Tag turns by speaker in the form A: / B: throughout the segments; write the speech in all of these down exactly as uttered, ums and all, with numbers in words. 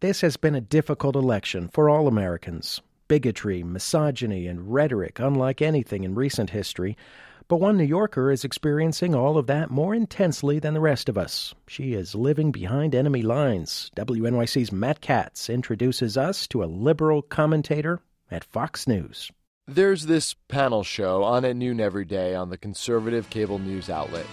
A: This has been a difficult election for all Americans. Bigotry, misogyny, and rhetoric unlike anything in recent history. But one New Yorker is experiencing all of that more intensely than the rest of us. She is living behind enemy lines. W N Y C's Matt Katz introduces us to a liberal commentator at Fox News.
B: There's this panel show on at noon every day on the conservative cable news outlet.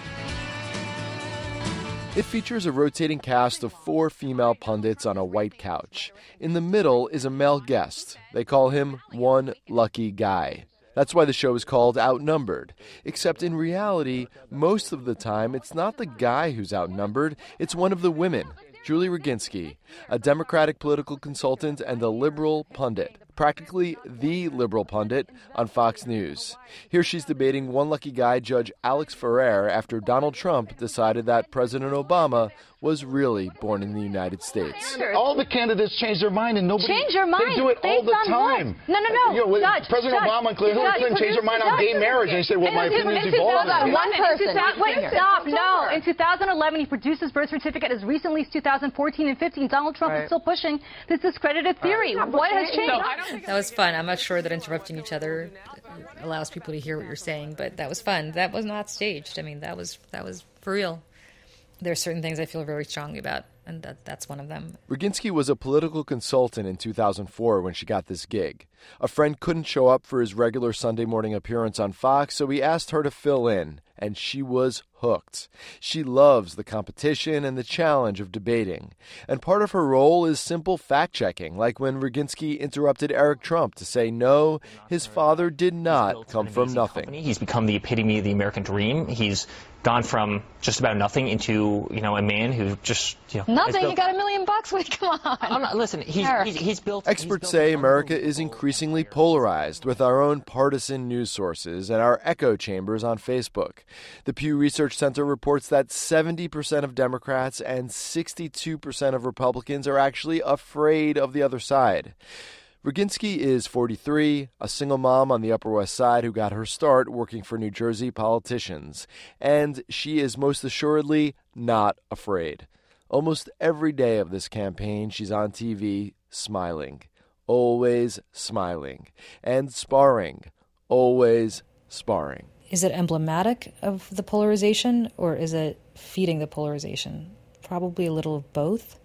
B: It features a rotating cast of four female pundits on a white couch. In the middle is a male guest. They call him One Lucky Guy. That's why the show is called Outnumbered. Except in reality, most of the time, it's not the guy who's outnumbered, it's one of the women, Julie Roginski, a Democratic political consultant and a liberal pundit, practically the liberal pundit on Fox News. Here she's debating One Lucky Guy Judge Alex Ferrer after Donald Trump decided that President Obama was really born in the United States.
C: All the candidates change their mind, and nobody
D: change their mind.
C: They do it all the time.
D: What? No, no, no.
C: You know,
D: Judge,
C: President
D: Judge,
C: Obama and Hillary
D: Judge,
C: Clinton changed their mind on gay marriage, and they said, "Well, my opinion's evolving."
D: One person.
E: Wait, stop. No. In two thousand eleven, he produced his birth certificate. As recently as two thousand fourteen and fifteen, Donald Trump
F: right.
E: is still pushing this discredited theory. Right. What has changed?
F: So, that was fun. I'm not sure that interrupting each other allows people to hear what you're saying, but that was fun. That was not staged. I mean, that was that was for real. There are certain things I feel very strongly about, and that, that's one of them.
B: Roginski was a political consultant in two thousand four when she got this gig. A friend couldn't show up for his regular Sunday morning appearance on Fox, so he asked her to fill in, and she was hooked. She loves the competition and the challenge of debating. And part of her role is simple fact-checking, like when Roginski interrupted Eric Trump to say, no, his father did not come from nothing.
G: He's become the epitome of the American dream. He's gone from just about nothing into, you know, a man who just, you know...
D: Nothing?
G: Built...
D: You got a million bucks? Wait, come on.
G: I'm not, listen, he's, he's, he's built...
B: Experts
G: he's built
B: say America is increasingly polarized with our own partisan news sources and our echo chambers on Facebook. The Pew Research Center reports that seventy percent of Democrats and sixty-two percent of Republicans are actually afraid of the other side. Roginski is forty-three, a single mom on the Upper West Side who got her start working for New Jersey politicians. And she is most assuredly not afraid. Almost every day of this campaign, she's on T V smiling, always smiling, and sparring, always sparring.
F: Is it emblematic of the polarization, or is it feeding the polarization? Probably a little of both,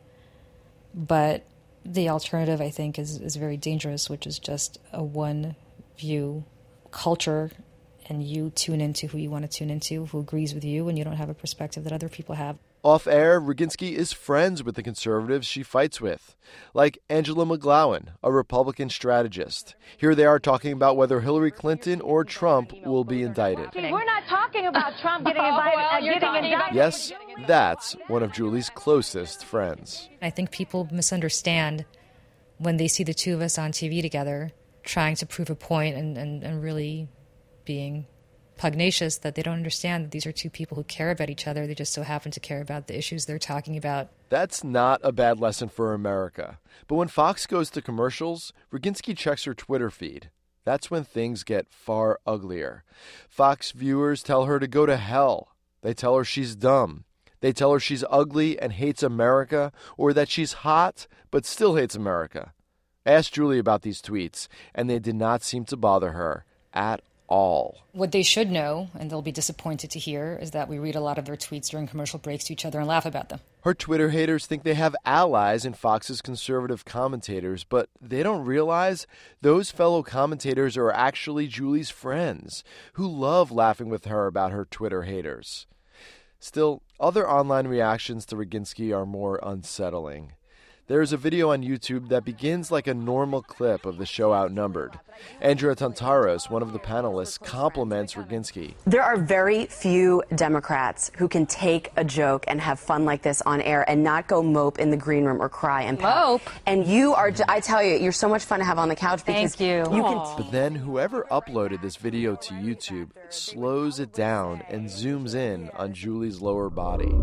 F: but the alternative, I think, is, is very dangerous, which is just a one-view culture, and you tune into who you want to tune into, who agrees with you, and you don't have a perspective that other people have.
B: Off-air, Roginski is friends with the conservatives she fights with, like Angela McGlowan, a Republican strategist. Here they are talking about whether Hillary Clinton or Trump will be indicted.
D: We're not talking about Trump getting invited.
E: well,
D: uh,
E: you're
D: getting indicted.
B: Yes, that's one of Julie's closest friends.
F: I think people misunderstand when they see the two of us on T V together trying to prove a point and, and, and really being pugnacious, that they don't understand that these are two people who care about each other. They just so happen to care about the issues they're talking about.
B: That's not a bad lesson for America. But when Fox goes to commercials, Roginski checks her Twitter feed. That's when things get far uglier. Fox viewers tell her to go to hell. They tell her she's dumb. They tell her she's ugly and hates America, or that she's hot but still hates America. I asked Julie about these tweets, and they did not seem to bother her at all. All.
F: What they should know, and they'll be disappointed to hear, is that we read a lot of their tweets during commercial breaks to each other and laugh about them.
B: Her Twitter haters think they have allies in Fox's conservative commentators, but they don't realize those fellow commentators are actually Julie's friends who love laughing with her about her Twitter haters. Still, other online reactions to Roginski are more unsettling. There's a video on YouTube that begins like a normal clip of the show Outnumbered. Andrea Tantaros, one of the panelists, compliments Roginski.
H: There are very few Democrats who can take a joke and have fun like this on air and not go mope in the green room or cry and pout.
D: Mope?
H: And you are, I tell you, you're so much fun to have on the couch because
D: Thank you.
H: you can.
B: But then whoever uploaded this video to YouTube slows it down and zooms in on Julie's lower body.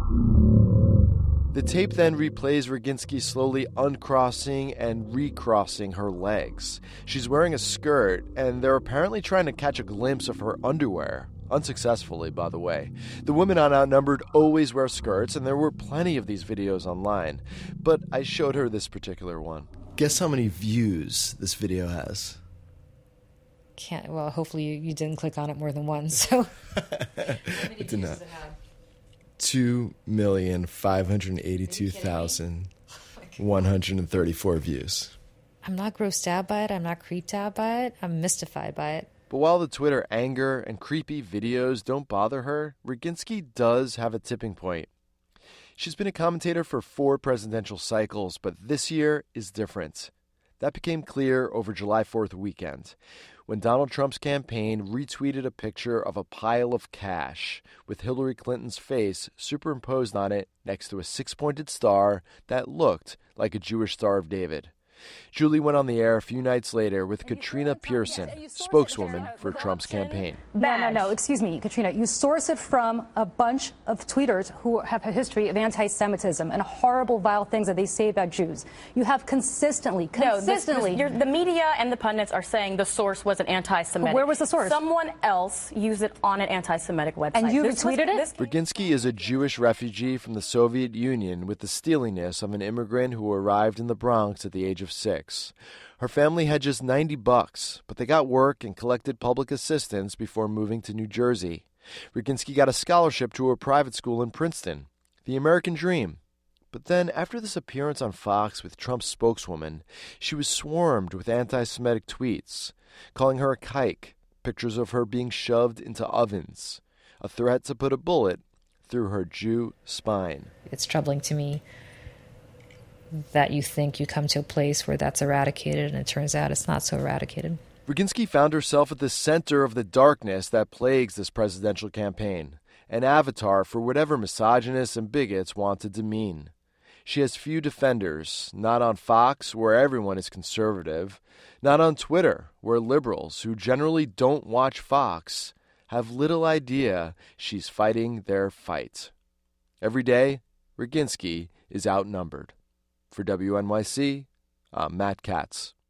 B: The tape then replays Roginski slowly uncrossing and recrossing her legs. She's wearing a skirt, and they're apparently trying to catch a glimpse of her underwear. Unsuccessfully, by the way. The women on Outnumbered always wear skirts, and there were plenty of these videos online. But I showed her this particular one. Guess how many views this video has?
F: Can't. Well, hopefully you, you didn't click on it more than once. So,
B: it did not. Two million five hundred eighty-two thousand one hundred thirty-four views.
F: I'm not grossed out by it. I'm not creeped out by it. I'm mystified by it.
B: But while the Twitter anger and creepy videos don't bother her, Roginski does have a tipping point. She's been a commentator for four presidential cycles, but this year is different. That became clear over July fourth weekend, when Donald Trump's campaign retweeted a picture of a pile of cash with Hillary Clinton's face superimposed on it next to a six-pointed star that looked like a Jewish Star of David. Julie went on the air a few nights later with Katrina Pearson, spokeswoman for Trump's campaign.
I: No, no, no, excuse me, Katrina. You source it from a bunch of tweeters who have a history of anti-Semitism and horrible, vile things that they say about Jews. You have consistently, consistently...
J: No, this, this, the media and the pundits are saying the source wasn't anti-Semitic.
I: But where was the source?
J: Someone else used it on an anti-Semitic website.
I: And you
J: this
I: retweeted
J: was,
I: it?
B: Roginski is a Jewish refugee from the Soviet Union with the steeliness of an immigrant who arrived in the Bronx at the age of six. Her family had just ninety bucks, but they got work and collected public assistance before moving to New Jersey. Roginski got a scholarship to a private school in Princeton, the American dream. But then, after this appearance on Fox with Trump's spokeswoman, she was swarmed with anti-Semitic tweets, calling her a kike, pictures of her being shoved into ovens, a threat to put a bullet through her Jew spine.
F: It's troubling to me that you think you come to a place where that's eradicated, and it turns out it's not so eradicated.
B: Roginski found herself at the center of the darkness that plagues this presidential campaign, an avatar for whatever misogynists and bigots want to demean. She has few defenders, not on Fox, where everyone is conservative, not on Twitter, where liberals, who generally don't watch Fox, have little idea she's fighting their fight. Every day, Roginski is outnumbered. For W N Y C, I'm Matt Katz.